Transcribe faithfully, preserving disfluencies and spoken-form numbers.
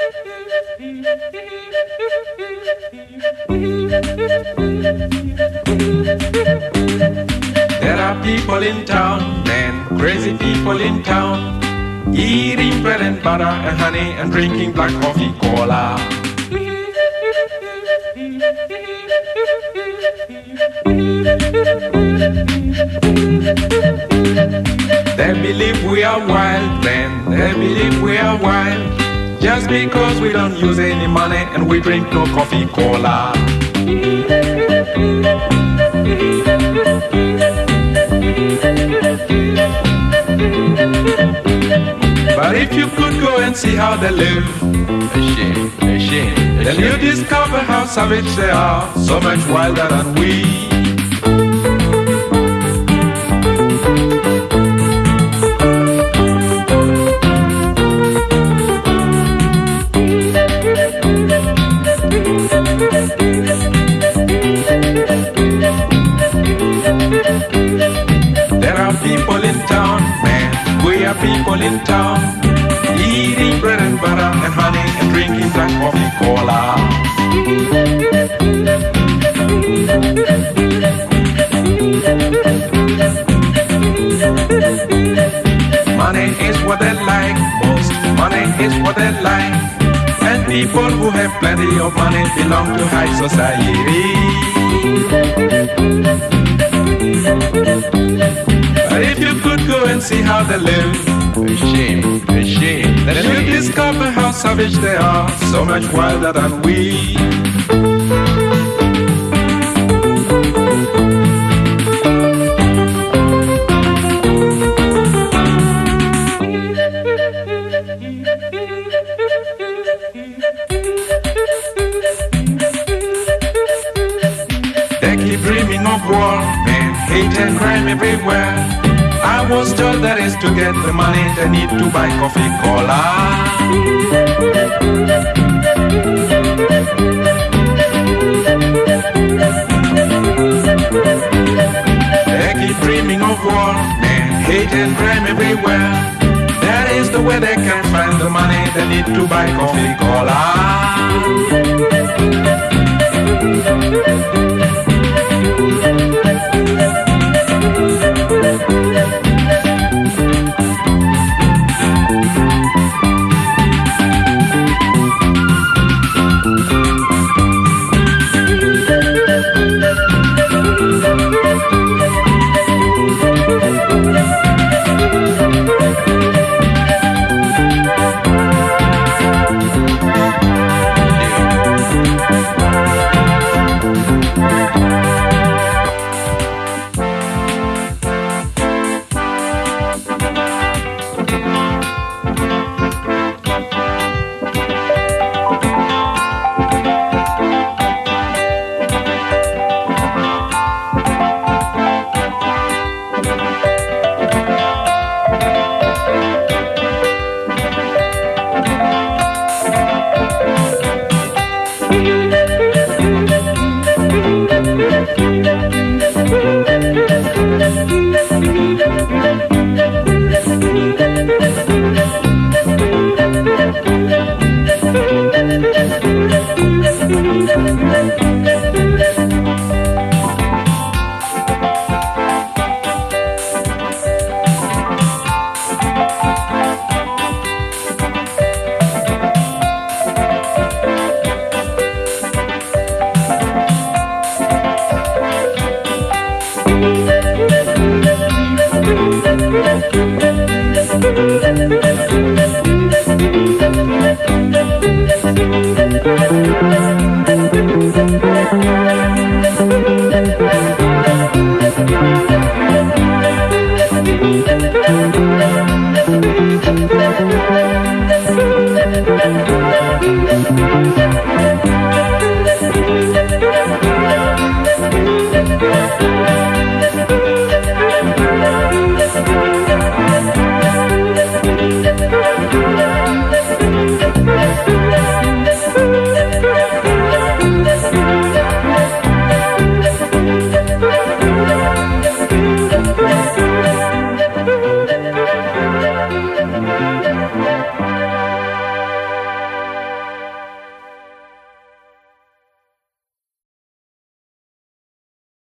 There are people in town, men, crazy people in town, eating bread and butter and honey and drinking black coffee cola. They believe we are wild, men, they believe we are wild, just because we don't use any money and we drink no coffee cola. But if you could go and see how they live, a shame, a shame, then you discover how savage they are, so much wilder than we. There are people in town, man, we are people in town, eating bread and butter and honey and drinking black coffee cola. Money is what they like most, money is what they like, and people who have plenty of money belong to high society. But if you could go and see how they live, a shame, a shame, then you discover how savage they are, so much wilder than we. They keep dreaming of war, man, hate and crime everywhere. I was told that is to get the money they need to buy coffee cola. They keep dreaming of war, man, hate and crime everywhere. That is the way they can find the money they need to buy coffee cola.